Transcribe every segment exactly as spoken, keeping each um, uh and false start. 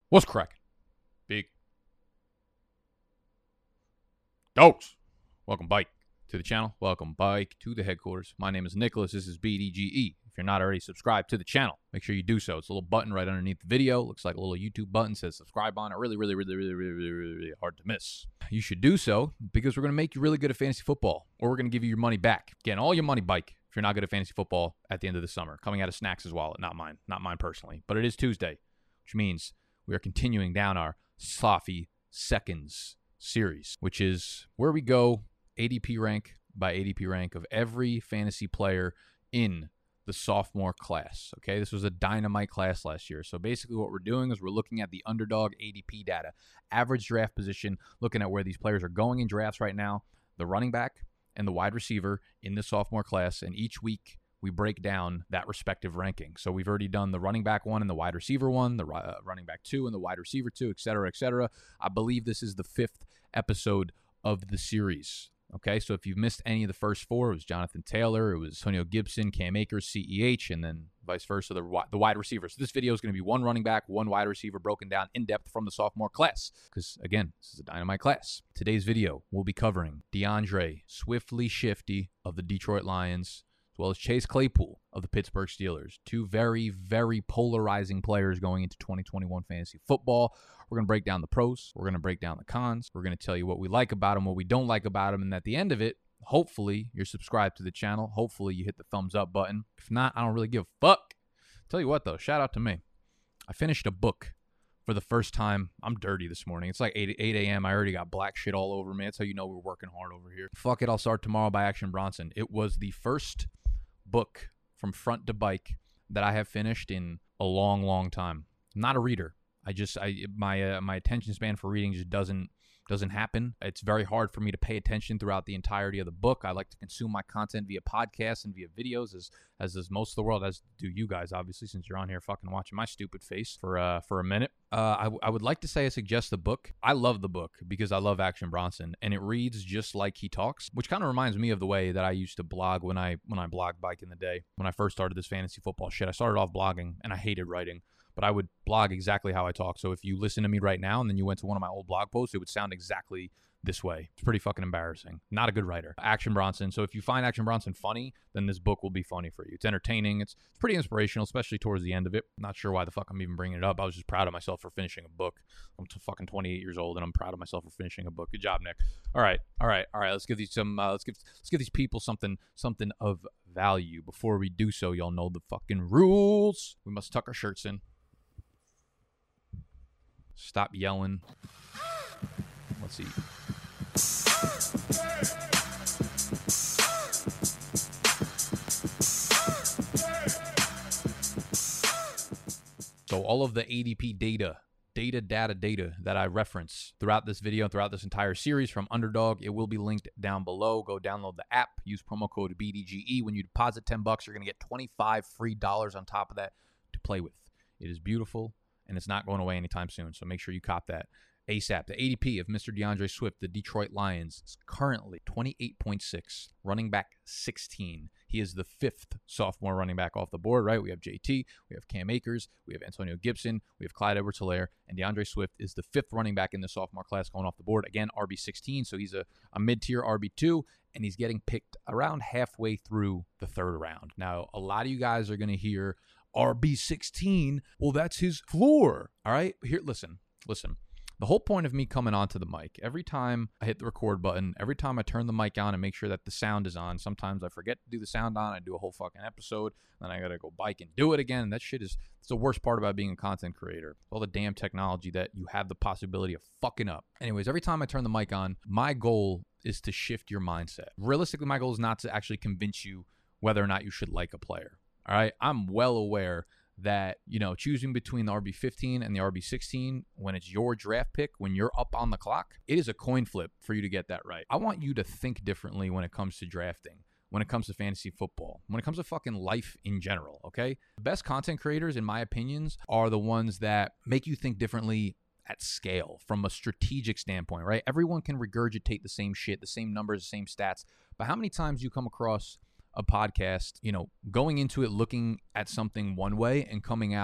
What's cracking? Big dogs. Welcome, Bike, to the channel. Welcome, Bike, to the headquarters. My name is Nicholas. This is B D G E. If you're not already subscribed to the channel, make sure you do so. It's a little button right underneath the video. Looks like a little YouTube button. Says subscribe on it. Really, really, really, really, really, really, really, really hard to miss. You should do so because we're going to make you really good at fantasy football, or we're going to give you your money back. Getting all your money, Bike, if you're not good at fantasy football at the end of the summer. Coming out of Snacks' wallet. Not mine. Not mine personally. But it is Tuesday, which means we are continuing down our Sloppy Seconds series, which is where we go A D P rank by A D P rank of every fantasy player in the sophomore class. Okay, this was a dynamite class last year. So basically what we're doing is we're looking at the underdog A D P data, average draft position, looking at where these players are going in drafts right now, the running back and the wide receiver in the sophomore class, and each week we break down that respective ranking. So we've already done the running back one and the wide receiver one, the uh, running back two and the wide receiver two, et cetera, et cetera. I believe this is the fifth episode of the series. Okay, so if you've missed any of the first four, it was Jonathan Taylor, it was Antonio Gibson, Cam Akers, C E H, and then vice versa, the, the wide receivers. So this video is going to be one running back, one wide receiver, broken down in depth from the sophomore class. Because, again, this is a dynamite class. Today's video, we'll be covering DeAndre Swiftly Shifty of the Detroit Lions, as well as Chase Claypool of the Pittsburgh Steelers. Two very, very polarizing players going into twenty twenty-one fantasy football. We're going to break down the pros. We're going to break down the cons. We're going to tell you what we like about them, what we don't like about them, and at the end of it, hopefully you're subscribed to the channel. Hopefully you hit the thumbs up button. If not, I don't really give a fuck. Tell you what, though, shout out to me. I finished a book for the first time. I'm dirty this morning. It's like eight a.m. I already got black shit all over me. That's how you know we're working hard over here. Fuck it, I'll start tomorrow by Action Bronson. It was the first book from front to bike that I have finished in a long, long time. I'm not a reader. I just I my uh, my attention span for reading just doesn't doesn't happen. It's very hard for me to pay attention throughout the entirety of the book. I like to consume my content via podcasts and via videos, as as does most of the world, as do you guys, obviously, since you're on here fucking watching my stupid face for uh for a minute. Uh, I, w- I would like to say I suggest the book. I love the book because I love Action Bronson, and it reads just like he talks, which kind of reminds me of the way that I used to blog when I when I blogged Bike in the day. When I first started this fantasy football shit, I started off blogging, and I hated writing. But I would blog exactly how I talk. So if you listen to me right now and then you went to one of my old blog posts, it would sound exactly this way. It's pretty fucking embarrassing. Not a good writer. Action Bronson. So if you find Action Bronson funny, then this book will be funny for you. It's entertaining. It's, it's pretty inspirational, especially towards the end of it. Not sure why the fuck I'm even bringing it up. I was just proud of myself for finishing a book. I'm t- fucking twenty-eight years old, and I'm proud of myself for finishing a book. Good job, Nick. All right, all right, all right. Let's give these some. Uh, let's give let's give these people something something of value. Before we do so, y'all know the fucking rules. We must tuck our shirts in. Stop yelling. Let's see. So all of the A D P data, data, data, data that I reference throughout this video, throughout this entire series from Underdog, it will be linked down below. Go download the app. Use promo code B D G E. When you deposit ten bucks, you're going to get twenty-five free dollars on top of that to play with. It is beautiful, and it's not going away anytime soon, so make sure you cop that ASAP. The A D P of Mister DeAndre Swift, the Detroit Lions, is currently twenty-eight point six, running back sixteen. He is the fifth sophomore running back off the board, right? We have J T, we have Cam Akers, we have Antonio Gibson, we have Clyde Edwards-Helaire, and DeAndre Swift is the fifth running back in the sophomore class going off the board. Again, R B sixteen, so he's a, a mid-tier R B two, and he's getting picked around halfway through the third round. Now, a lot of you guys are going to hear R B sixteen, well, that's his floor. All right, here, listen, listen. The whole point of me coming onto the mic, every time I hit the record button, every time I turn the mic on and make sure that the sound is on, sometimes I forget to do the sound on, I do a whole fucking episode, then I gotta go bike and do it again, and that shit is, it's the worst part about being a content creator. All the damn technology that you have the possibility of fucking up. Anyways, every time I turn the mic on, my goal is to shift your mindset. Realistically, my goal is not to actually convince you whether or not you should like a player. All right, I'm well aware that, you know, choosing between the R B fifteen and the R B sixteen when it's your draft pick, when you're up on the clock, it is a coin flip for you to get that right. I want you to think differently when it comes to drafting, when it comes to fantasy football, when it comes to fucking life in general, okay? The best content creators, in my opinions, are the ones that make you think differently at scale from a strategic standpoint, right? Everyone can regurgitate the same shit, the same numbers, the same stats, but how many times do you come across a podcast, you know, going into it looking at something one way and coming out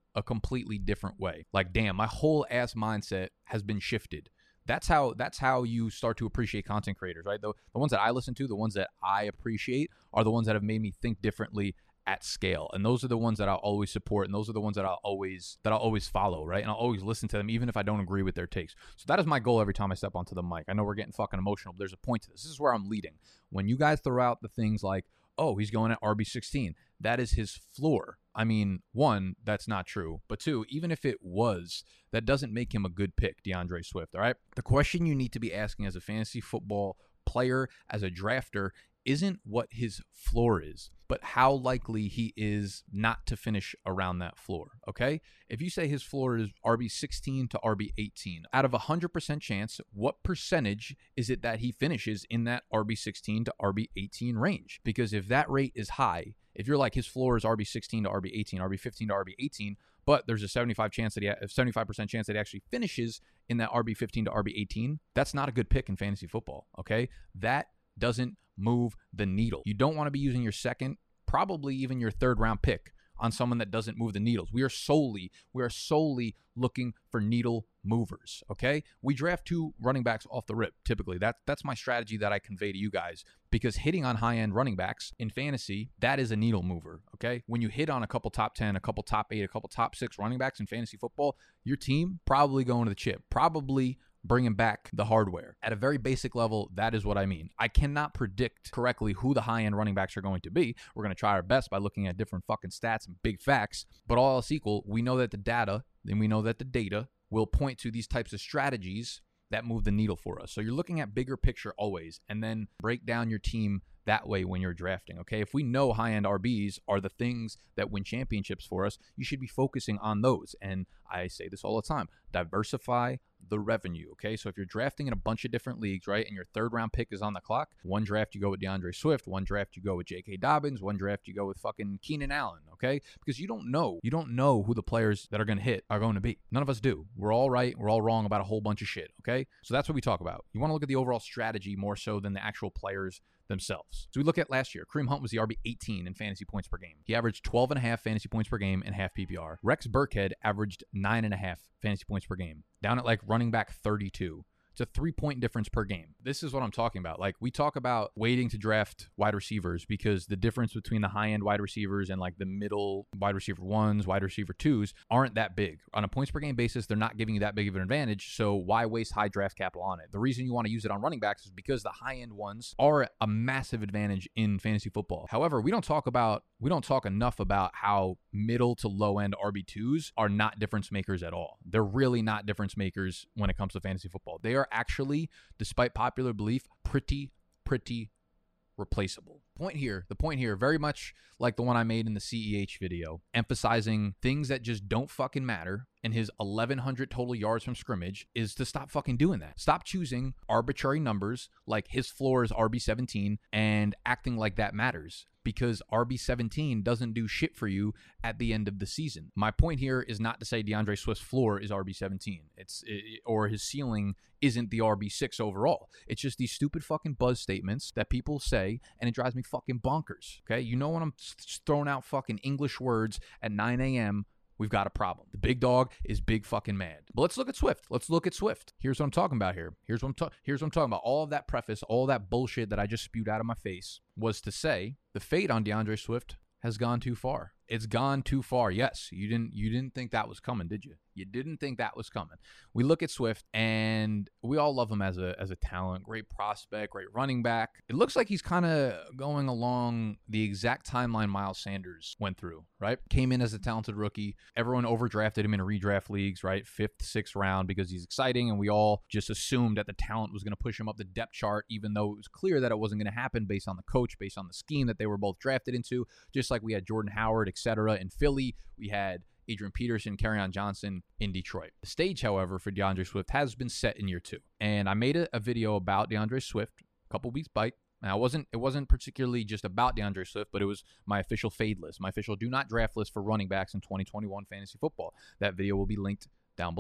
a completely different way. Like, damn, my whole ass mindset has been shifted. That's how that's how you start to appreciate content creators, right? The, the ones that I listen to, the ones that I appreciate are the ones that have made me think differently at scale. And those are the ones that I'll always support, and those are the ones that I'll always that I'll always follow, right? And I'll always listen to them even if I don't agree with their takes. So that is my goal every time I step onto the mic. I know we're getting fucking emotional, but there's a point to this. This is where I'm leading. When you guys throw out the things like, oh, he's going at R B sixteen, that is his floor. I mean, one, that's not true. But two, even if it was, that doesn't make him a good pick, DeAndre Swift, all right? The question you need to be asking as a fantasy football player, as a drafter, isn't what his floor is, but how likely he is not to finish around that floor, okay? If you say his floor is R B sixteen to R B eighteen, out of a one hundred percent chance, what percentage is it that he finishes in that R B sixteen to R B eighteen range? Because if that rate is high, if you're like his floor is R B sixteen to R B eighteen, R B fifteen to R B eighteen, but there's a seventy-five chance that he a seventy-five percent chance that he actually finishes in that R B fifteen to R B eighteen, that's not a good pick in fantasy football, okay? That doesn't move the needle. You don't want to be using your second, probably even your third round pick on someone that doesn't move the needles. We are solely, we are solely looking for needle movers, okay? We draft two running backs off the rip, typically. That, that's my strategy that I convey to you guys, because hitting on high-end running backs in fantasy, that is a needle mover, okay? When you hit on a couple top ten, a couple top eight, a couple top six running backs in fantasy football, your team probably going to the chip, probably bringing back the hardware. At a very basic level, that is what I mean. I cannot predict correctly who the high-end running backs are going to be. We're going to try our best by looking at different fucking stats and big facts, but all else equal, we know that the data, and we know that the data will point to these types of strategies that move the needle for us. So you're looking at bigger picture always, and then break down your team that way when you're drafting, okay? If we know high-end R Bs are the things that win championships for us, you should be focusing on those. And I say this all the time, diversify the revenue, okay? So if you're drafting in a bunch of different leagues, right, and your third round pick is on the clock, one draft you go with DeAndre Swift, one draft you go with J K. Dobbins, one draft you go with fucking Keenan Allen, okay? Because you don't know. You don't know who the players that are going to hit are going to be. None of us do. We're all right. We're all wrong about a whole bunch of shit, okay? So that's what we talk about. You want to look at the overall strategy more so than the actual players themselves. So we look at last year. Kareem Hunt was the R B eighteen in fantasy points per game. He averaged twelve and a half fantasy points per game in half P P R. Rex Burkhead averaged nine and a half fantasy points per game, down at like running back thirty-two. It's a three-point difference per game. This is what I'm talking about. Like, we talk about waiting to draft wide receivers because the difference between the high-end wide receivers and like the middle wide receiver ones, wide receiver twos aren't that big. On a points per game basis, they're not giving you that big of an advantage, so why waste high draft capital on it? The reason you want to use it on running backs is because the high-end ones are a massive advantage in fantasy football. However, we don't talk about we don't talk enough about how middle to low-end R B twos are not difference makers at all. They're really not difference makers when it comes to fantasy football. They are actually, despite popular belief, pretty, pretty replaceable. Point here, the point here, very much like the one I made in the C E H video, emphasizing things that just don't fucking matter, and his eleven hundred total yards from scrimmage, is to stop fucking doing that. Stop choosing arbitrary numbers like his floor is R B seventeen and acting like that matters, because R B seventeen doesn't do shit for you at the end of the season. My point here is not to say DeAndre Swift's floor is R B seventeen. It's it, or his ceiling isn't the R B six overall. It's just these stupid fucking buzz statements that people say, and it drives me fucking bonkers, okay? You know when I'm throwing out fucking English words at nine a.m., we've got a problem. The big dog is big fucking mad. But let's look at Swift. Let's look at Swift. Here's what I'm talking about here. Here's what I'm, ta- here's what I'm talking about. All of that preface, all that bullshit that I just spewed out of my face was to say the fate on DeAndre Swift has gone too far. It's gone too far. Yes, you didn't you didn't think that was coming, did you? You didn't think that was coming. We look at Swift, and we all love him as a as a talent, great prospect, great running back. It looks like he's kind of going along the exact timeline Miles Sanders went through, right? Came in as a talented rookie. Everyone overdrafted him in redraft leagues, right? Fifth, sixth round because he's exciting, and we all just assumed that the talent was going to push him up the depth chart, even though it was clear that it wasn't going to happen based on the coach, based on the scheme that they were both drafted into, just like we had Jordan Howard, et cetera in Philly. We had Adrian Peterson, Kerryon Johnson in Detroit. The stage, however, for DeAndre Swift has been set in year two. And I made a, a video about DeAndre Swift a couple weeks back. Now, it wasn't, it wasn't particularly just about DeAndre Swift, but it was my official fade list, my official do not draft list for running backs in twenty twenty-one fantasy football. That video will be linked down below.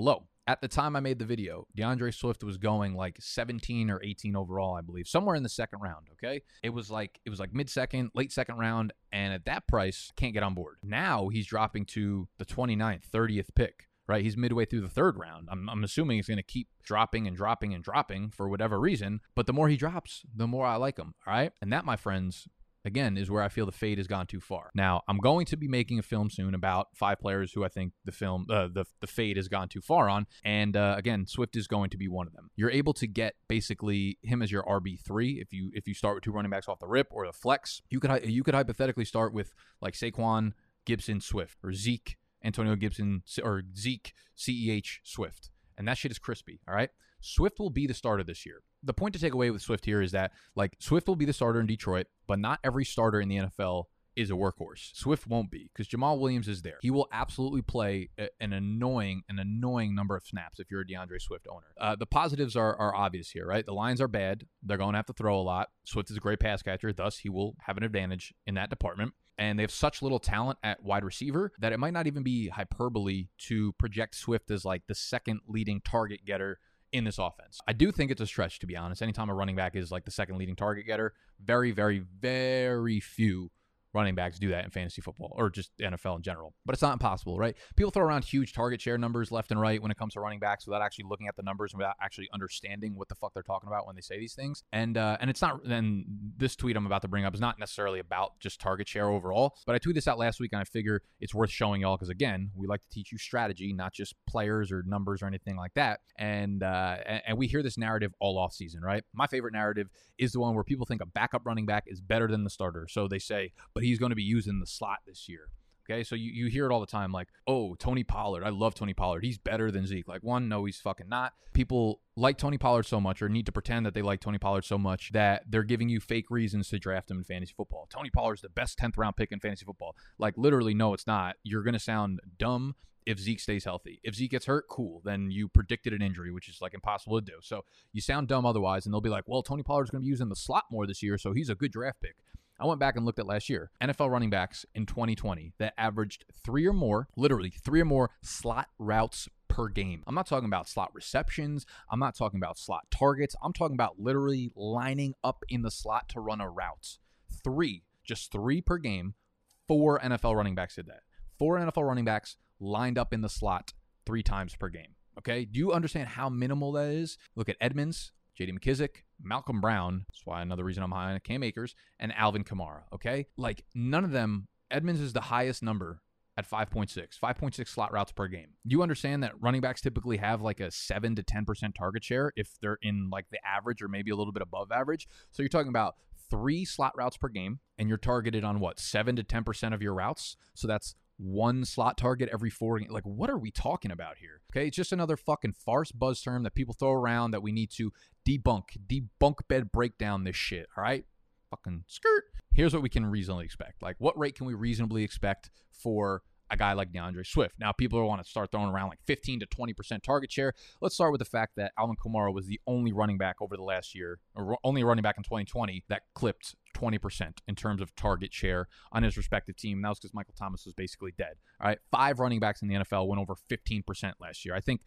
At the time I made the video, DeAndre Swift was going like seventeen or eighteen overall, I believe, somewhere in the second round, okay? It was like it was like mid-second, late second round, and at that price, can't get on board. Now he's dropping to the twenty-ninth, thirtieth pick. Right, he's midway through the third round. I'm, I'm assuming he's going to keep dropping and dropping and dropping for whatever reason. But the more he drops, the more I like him. All right, and that, my friends, again, is where I feel the fade has gone too far. Now, I'm going to be making a film soon about five players who I think the film, uh, the the fade has gone too far on. And uh, again, Swift is going to be one of them. You're able to get basically him as your R B three if you if you start with two running backs off the rip or the flex. You could you could hypothetically start with like Saquon, Gibson, Swift, or Zeke, Antonio Gibson, or Zeke, C E H, Swift. And that shit is crispy, all right? Swift will be the starter this year. The point to take away with Swift here is that, like, Swift will be the starter in Detroit, but not every starter in the N F L is a workhorse. Swift won't be, because Jamal Williams is there. He will absolutely play a, an annoying, an annoying number of snaps if you're a DeAndre Swift owner. Uh, the positives are, are obvious here, right? The Lions are bad. They're going to have to throw a lot. Swift is a great pass catcher. Thus, he will have an advantage in that department. And they have such little talent at wide receiver that it might not even be hyperbole to project Swift as like the second leading target getter in this offense. I do think it's a stretch, to be honest. Anytime a running back is like the second leading target getter, very, very, very few running backs do that in fantasy football or just the N F L in general. But it's not impossible, right? People throw around huge target share numbers left and right when it comes to running backs without actually looking at the numbers and without actually understanding what the fuck they're talking about when they say these things. And uh, and it's not, and this tweet I'm about to bring up is not necessarily about just target share overall, but I tweeted this out last week and I figure it's worth showing y'all because, again, we like to teach you strategy, not just players or numbers or anything like that. And, uh, and, and we hear this narrative all off season, right? My favorite narrative is the one where people think a backup running back is better than the starter. So they say, but he's going to be used in the slot this year. Okay, so you, you hear it all the time, like, oh, Tony Pollard. I love Tony Pollard. He's better than Zeke. Like, one, no, he's fucking not. People like Tony Pollard so much or need to pretend that they like Tony Pollard so much that they're giving you fake reasons to draft him in fantasy football. Tony Pollard's the best tenth round pick in fantasy football. Like, literally, no, it's not. You're going to sound dumb if Zeke stays healthy. If Zeke gets hurt, cool. Then you predicted an injury, which is like impossible to do. So you sound dumb otherwise, and they'll be like, well, Tony Pollard's going to be used in the slot more this year, so he's a good draft pick. I went back and looked at last year. N F L running backs in twenty twenty that averaged three or more, literally three or more slot routes per game. I'm not talking about slot receptions. I'm not talking about slot targets. I'm talking about literally lining up in the slot to run a route. Three, just three per game. Four N F L running backs did that. Four N F L running backs lined up in the slot three times per game. Okay? Do you understand how minimal that is? Look at Edmonds, J D McKissic, Malcolm Brown, that's why another reason I'm high on Cam Akers, and Alvin Kamara, okay? Like, none of them, Edmonds is the highest number at five point six, five point six slot routes per game. Do you understand that running backs typically have like a seven to ten percent target share if they're in like the average or maybe a little bit above average? So you're talking about three slot routes per game, and you're targeted on what, seven to ten percent of your routes? So that's one slot target every four. Like, what are we talking about here? Okay, it's just another fucking farce buzz term that people throw around that we need to debunk, debunk bed breakdown this shit, all right? Fucking skirt. Here's what we can reasonably expect. Like, what rate can we reasonably expect for a guy like DeAndre Swift? Now, people want to start throwing around like fifteen to twenty percent target share. Let's start with the fact that Alvin Kamara was the only running back over the last year, or only running back in twenty twenty that clipped twenty percent in terms of target share on his respective team. And that was because Michael Thomas was basically dead. All right, five running backs in the N F L went over fifteen percent last year. I think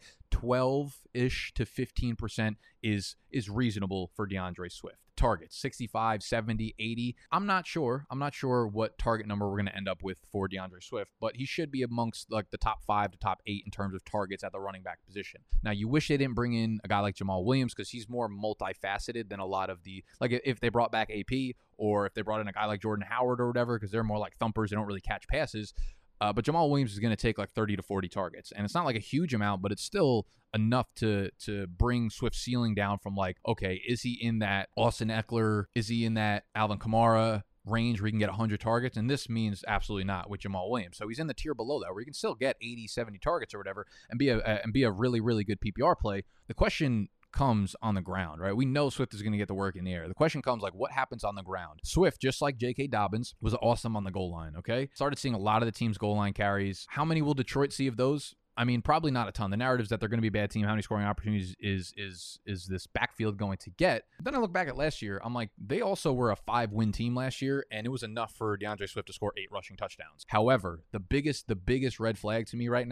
twelve-ish to fifteen percent is is reasonable for DeAndre Swift. Targets, sixty-five, seventy, eighty. I'm not sure. I'm not sure what target number we're going to end up with for DeAndre Swift, but he should be amongst like the top five to top eight in terms of targets at the running back position. Now, you wish they didn't bring in a guy like Jamal Williams because he's more multifaceted than a lot of the, like if they brought back A P or if they brought in a guy like Jordan Howard or whatever, because they're more like thumpers. They don't really catch passes. Uh, but Jamal Williams is going to take like thirty to forty targets. And it's not like a huge amount, but it's still enough to to bring Swift's ceiling down from like, okay, is he in that Austin Eckler? Is he in that Alvin Kamara range where he can get one hundred targets? And this means absolutely not with Jamal Williams. So he's in the tier below that where he can still get eighty, seventy targets or whatever and be a, a and be a really, really good P P R play. The question comes on the ground, right? We know Swift is going to get the work in the air. The question comes like, what happens on the ground? Swift, just like J K. Dobbins, was awesome on the goal line, okay? Started seeing a lot of the team's goal line carries. How many will Detroit see of those? I mean, probably not a ton. The narrative is that they're going to be a bad team. How many scoring opportunities is is is this backfield going to get? Then I look back at last year. I'm like, they also were a five-win team last year, and it was enough for DeAndre Swift to score eight rushing touchdowns. However, the biggest the biggest red flag to me right now,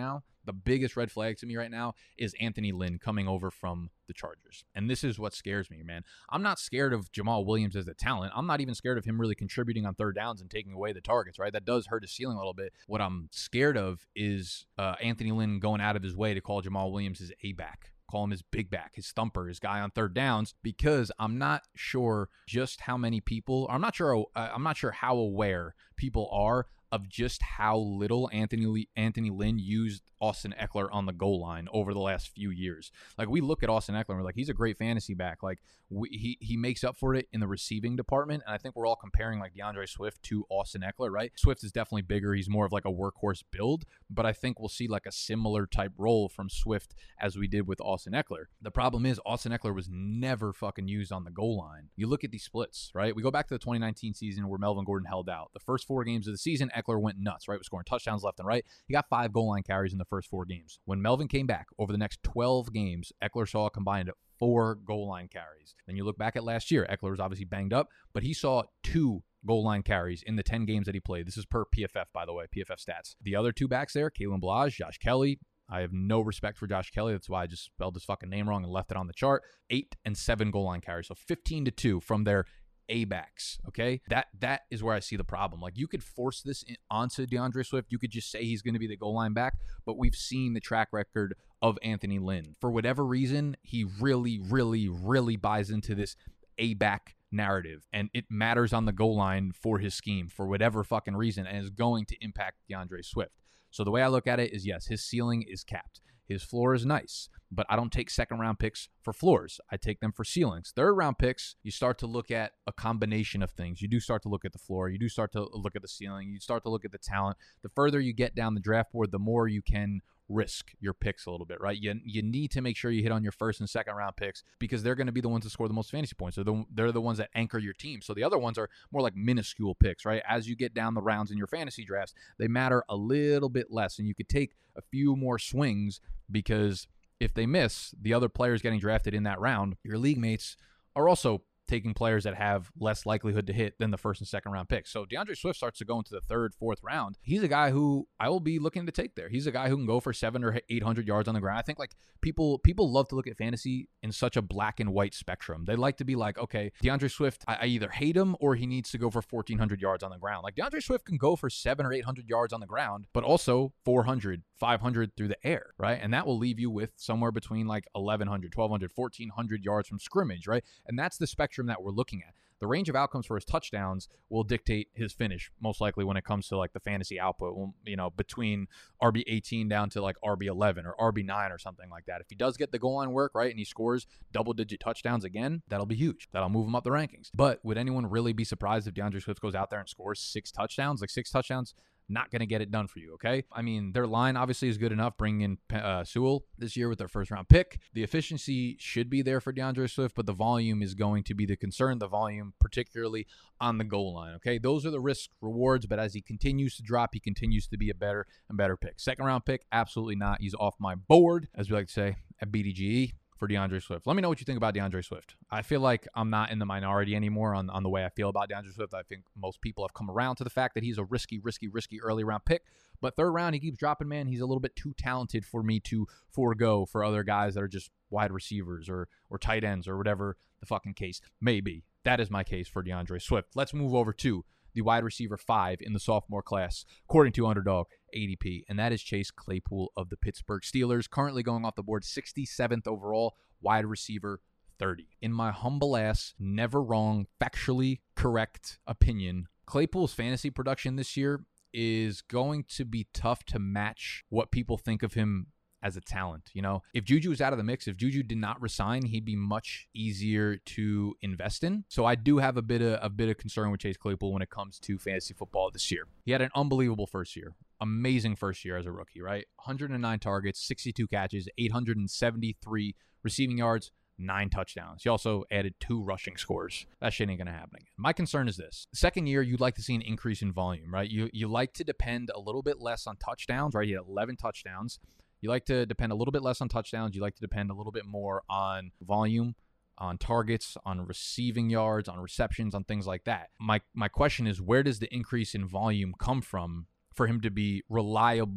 the biggest red flag to me right now is Anthony Lynn coming over from the Chargers. And this is what scares me, man. I'm not scared of Jamal Williams as a talent. I'm not even scared of him really contributing on third downs and taking away the targets, right? That does hurt his ceiling a little bit. What I'm scared of is uh, Anthony Lynn going out of his way to call Jamal Williams his A-back. Call him his big back, his thumper, his guy on third downs, because I'm not sure just how many people, I'm not sure, uh, I'm not sure how aware people are of just how little Anthony Lee, Anthony Lynn used Austin Ekeler on the goal line over the last few years. Like, we look at Austin Ekeler and we're like, he's a great fantasy back. Like, we, he he makes up for it in the receiving department, and I think we're all comparing like DeAndre Swift to Austin Ekeler, right? Swift is definitely bigger. He's more of like a workhorse build, but I think we'll see like a similar type role from Swift as we did with Austin Ekeler. The problem is Austin Ekeler was never fucking used on the goal line. You look at these splits, right? We go back to the twenty nineteen season where Melvin Gordon held out. The first four games of the season, Ekeler went nuts, right? Was scoring touchdowns left and right. He got five goal line carries in the first four games. When Melvin came back over the next twelve games, Ekeler saw a combined four goal line carries. Then you look back at last year, Ekeler was obviously banged up, but he saw two goal line carries in the ten games that he played. This is per P F F, by the way, P F F stats. The other two backs there, Kalen Ballage, Josh Kelly. I have no respect for Josh Kelly. That's why I just spelled his fucking name wrong and left it on the chart. Eight and seven goal line carries. So fifteen to two from their A-backs, okay? That that is where I see the problem. Like, you could force this in, onto DeAndre Swift. You could just say he's going to be the goal line back, but we've seen the track record of Anthony Lynn. For whatever reason, he really, really, really buys into this A-back narrative, and it matters on the goal line for his scheme for whatever fucking reason, and is going to impact DeAndre Swift. So the way I look at it is, yes, his ceiling is capped. His floor is nice, but I don't take second round picks for floors. I take them for ceilings. Third round picks, you start to look at a combination of things. You do start to look at the floor. You do start to look at the ceiling. You start to look at the talent. The further you get down the draft board, the more you can risk your picks a little bit, right? You, you need to make sure you hit on your first and second round picks, because they're going to be the ones that score the most fantasy points. They're the, they're the ones that anchor your team. So the other ones are more like minuscule picks, right? As you get down the rounds in your fantasy drafts, they matter a little bit less, and you could take a few more swings, because if they miss, the other players getting drafted in that round, your league mates are also taking players that have less likelihood to hit than the first and second round picks. So DeAndre Swift starts to go into the third, fourth round. He's a guy who I will be looking to take there. He's a guy who can go for seven or eight hundred yards on the ground. I think like people people love to look at fantasy in such a black and white spectrum. They like to be like, okay, DeAndre Swift, I, I either hate him or he needs to go for fourteen hundred yards on the ground. Like, DeAndre Swift can go for seven or eight hundred yards on the ground, but also four hundred, five hundred through the air, right? And that will leave you with somewhere between like eleven hundred, twelve hundred, fourteen hundred yards from scrimmage, right? And that's the spectrum that we're looking at. The range of outcomes for his touchdowns will dictate his finish, most likely, when it comes to like the fantasy output, you know, between R B eighteen down to like R B eleven or R B nine or something like that. If he does get the goal line work, right, and he scores double-digit touchdowns again, that'll be huge. That'll move him up the rankings. But would anyone really be surprised if DeAndre Swift goes out there and scores six touchdowns? Like, six touchdowns, not going to get it done for you, okay? I mean, their line obviously is good enough, bringing in uh, Sewell this year with their first-round pick. The efficiency should be there for DeAndre Swift, but the volume is going to be the concern, the volume particularly on the goal line, okay? Those are the risk rewards, but as he continues to drop, he continues to be a better and better pick. Second-round pick, absolutely not. He's off my board, as we like to say at B D G E. For DeAndre Swift. Let me know what you think about DeAndre Swift. I feel like I'm not in the minority anymore on, on the way I feel about DeAndre Swift. I think most people have come around to the fact that he's a risky, risky, risky early round pick. But third round, he keeps dropping, man. He's a little bit too talented for me to forego for other guys that are just wide receivers or or tight ends or whatever the fucking case may be. That is my case for DeAndre Swift. Let's move over to the wide receiver five in the sophomore class, according to Underdog A D P, and that is Chase Claypool of the Pittsburgh Steelers, currently going off the board sixty-seventh overall, wide receiver thirty. In my humble ass, never wrong, factually correct opinion, Claypool's fantasy production this year is going to be tough to match what people think of him as a talent. You know, if Juju was out of the mix, if Juju did not resign, he'd be much easier to invest in. So I do have a bit of a bit of concern with Chase Claypool when it comes to fantasy football this year. He had an unbelievable first year. Amazing first year as a rookie, right? one hundred nine targets, sixty-two catches, eight hundred seventy-three receiving yards, nine touchdowns. He also added two rushing scores. That shit ain't going to happen again. My concern is this. Second year, you'd like to see an increase in volume, right? You you like to depend a little bit less on touchdowns, right? He had eleven touchdowns. You like to depend a little bit less on touchdowns. You like to depend a little bit more on volume, on targets, on receiving yards, on receptions, on things like that. My my question is, where does the increase in volume come from for him to be reliable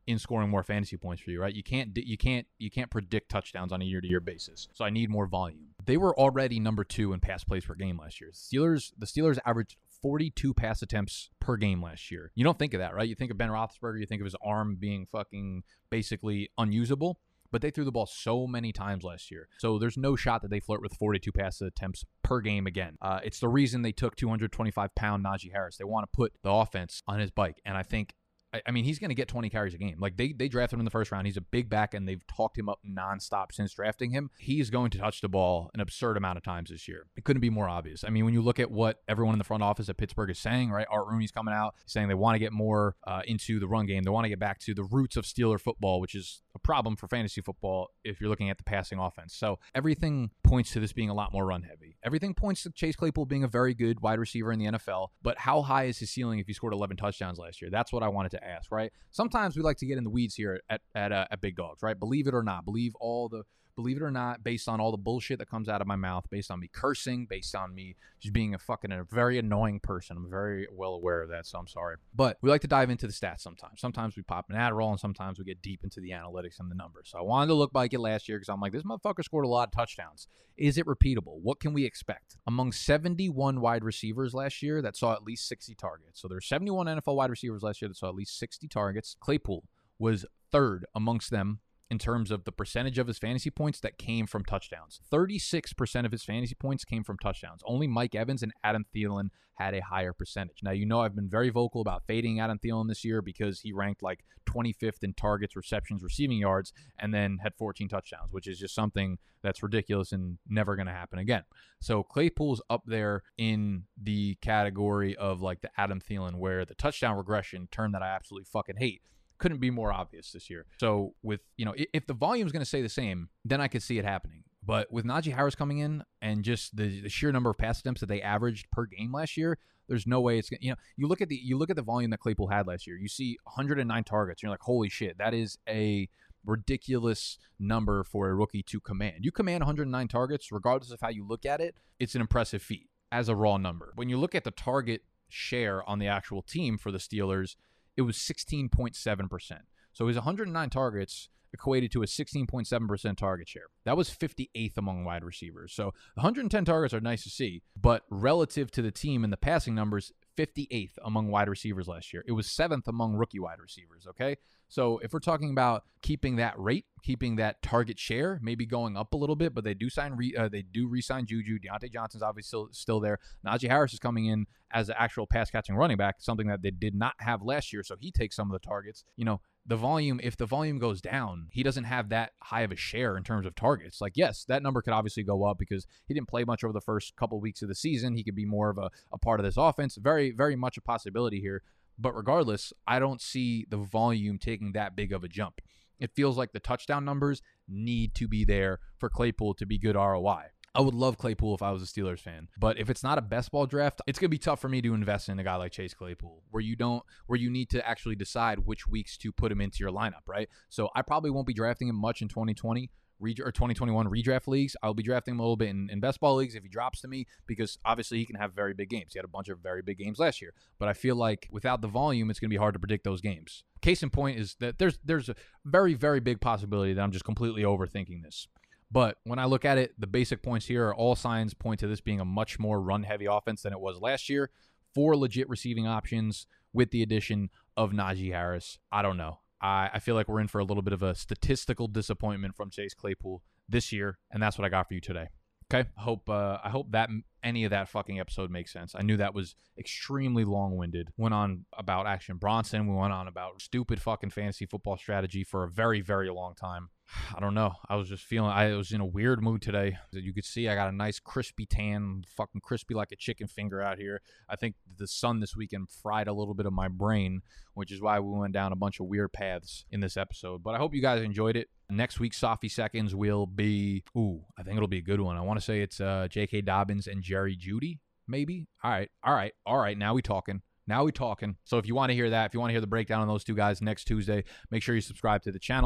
in scoring more fantasy points for you, right? You can't you can't you can't predict touchdowns on a year-to-year basis. So I need more volume. They were already number two in pass plays per game last year. Steelers the Steelers averaged forty-two pass attempts per game last year. You don't think of that, right? You think of Ben Roethlisberger, you think of his arm being fucking basically unusable, but they threw the ball so many times last year. So there's no shot that they flirt with forty-two pass attempts per game again. Uh, it's the reason they took two hundred twenty-five pound Najee Harris. They want to put the offense on his bike, and I think I mean, he's going to get twenty carries a game. Like, they they drafted him in the first round. He's a big back, and they've talked him up nonstop since drafting him. He's going to touch the ball an absurd amount of times this year. It couldn't be more obvious. I mean, when you look at what everyone in the front office at Pittsburgh is saying, right? Art Rooney's coming out saying they want to get more uh, into the run game. They want to get back to the roots of Steeler football, which is a problem for fantasy football if you're looking at the passing offense. So everything points to this being a lot more run heavy. Everything points to Chase Claypool being a very good wide receiver in the N F L. But how high is his ceiling if he scored eleven touchdowns last year? That's what I wanted to ask, right? Sometimes we like to get in the weeds here at at, uh, at Big Dogs, right? Believe it or not, believe all the believe it or not, based on all the bullshit that comes out of my mouth, based on me cursing, based on me just being a fucking a very annoying person. I'm very well aware of that, so I'm sorry. But we like to dive into the stats sometimes. Sometimes we pop an Adderall, and sometimes we get deep into the analytics and the numbers. So I wanted to look back at last year because I'm like, this motherfucker scored a lot of touchdowns. Is it repeatable? What can we expect? Among seventy-one wide receivers last year that saw at least sixty targets. So there's seventy-one N F L wide receivers last year that saw at least sixty targets. Claypool was third amongst them in terms of the percentage of his fantasy points that came from touchdowns. thirty-six percent of his fantasy points came from touchdowns. Only Mike Evans and Adam Thielen had a higher percentage. Now, you know I've been very vocal about fading Adam Thielen this year because he ranked like twenty-fifth in targets, receptions, receiving yards, and then had fourteen touchdowns, which is just something that's ridiculous and never going to happen again. So Claypool's up there in the category of like the Adam Thielen, where the touchdown regression, term that I absolutely fucking hate, couldn't be more obvious this year. So with, you know, if the volume is going to stay the same, then I could see it happening. But with Najee Harris coming in and just the, the sheer number of pass attempts that they averaged per game last year, there's no way it's going to, you know, you look at the, you look at the volume that Claypool had last year, you see one hundred nine targets, and you're like, holy shit, that is a ridiculous number for a rookie to command. You command one hundred nine targets, regardless of how you look at it, it's an impressive feat as a raw number. When you look at the target share on the actual team for the Steelers, it was sixteen point seven percent. So his one hundred nine targets equated to a sixteen point seven percent target share. That was fifty-eighth among wide receivers. So one hundred ten targets are nice to see, but relative to the team and the passing numbers, fifty-eighth among wide receivers last year. It was seventh among rookie wide receivers, okay? So if we're talking about keeping that rate, keeping that target share, maybe going up a little bit, but they do sign, re, uh, they do re-sign Juju. Deontay Johnson's obviously still, still there. Najee Harris is coming in as an actual pass-catching running back, something that they did not have last year, so he takes some of the targets. You know, the volume, if the volume goes down, he doesn't have that high of a share in terms of targets. Like, yes, that number could obviously go up because he didn't play much over the first couple weeks of the season. He could be more of a, a part of this offense. Very, very much a possibility here. But regardless, I don't see the volume taking that big of a jump. It feels like the touchdown numbers need to be there for Claypool to be good R O I. I would love Claypool if I was a Steelers fan, but if it's not a best ball draft, it's going to be tough for me to invest in a guy like Chase Claypool, where you don't, where you need to actually decide which weeks to put him into your lineup, right? So I probably won't be drafting him much in twenty twenty or twenty twenty-one redraft leagues. I'll be drafting him a little bit in, in best ball leagues if he drops to me, because obviously he can have very big games. He had a bunch of very big games last year, but I feel like without the volume, it's going to be hard to predict those games. Case in point is that there's there's a very, very big possibility that I'm just completely overthinking this. But when I look at it, the basic points here are all signs point to this being a much more run-heavy offense than it was last year. Four legit receiving options with the addition of Najee Harris. I don't know. I, I feel like we're in for a little bit of a statistical disappointment from Chase Claypool this year, and that's what I got for you today. Okay? I hope, uh, I hope that any of that fucking episode makes sense. I knew that was extremely long-winded. Went on about Action Bronson. We went on about stupid fucking fantasy football strategy for a very, very long time. I don't know. I was just feeling, I was in a weird mood today. You could see I got a nice crispy tan, fucking crispy like a chicken finger out here. I think the sun this weekend fried a little bit of my brain, which is why we went down a bunch of weird paths in this episode. But I hope you guys enjoyed it. Next week's Sophie Seconds will be, ooh, I think it'll be a good one. I want to say it's uh, J K. Dobbins and Jerry Jeudy, maybe. All right, all right, all right. Now we talking. Now we talking. So if you want to hear that, if you want to hear the breakdown on those two guys next Tuesday, make sure you subscribe to the channel.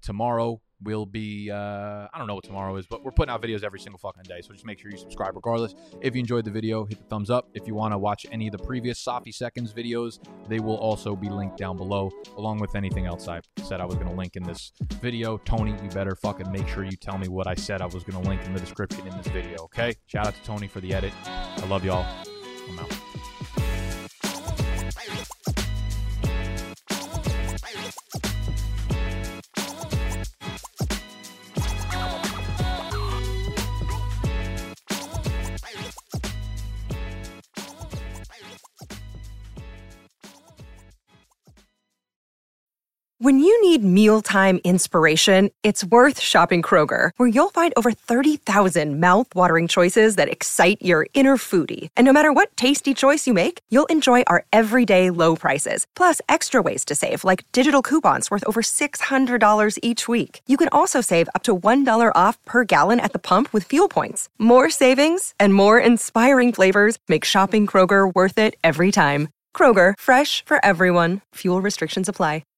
tomorrow will be, uh, I don't know what tomorrow is, but we're putting out videos every single fucking day. So just make sure you subscribe regardless. If you enjoyed the video, hit the thumbs up. If you want to watch any of the previous Safi Seconds videos, they will also be linked down below, along with anything else I said I was going to link in this video. Tony, you better fucking make sure you tell me what I said I was going to link in the description in this video, okay? Shout out to Tony for the edit. I love y'all. I'm out. When you need mealtime inspiration, it's worth shopping Kroger, where you'll find over thirty thousand mouth-watering choices that excite your inner foodie. And no matter what tasty choice you make, you'll enjoy our everyday low prices, plus extra ways to save, like digital coupons worth over six hundred dollars each week. You can also save up to one dollar off per gallon at the pump with fuel points. More savings and more inspiring flavors make shopping Kroger worth it every time. Kroger, fresh for everyone. Fuel restrictions apply.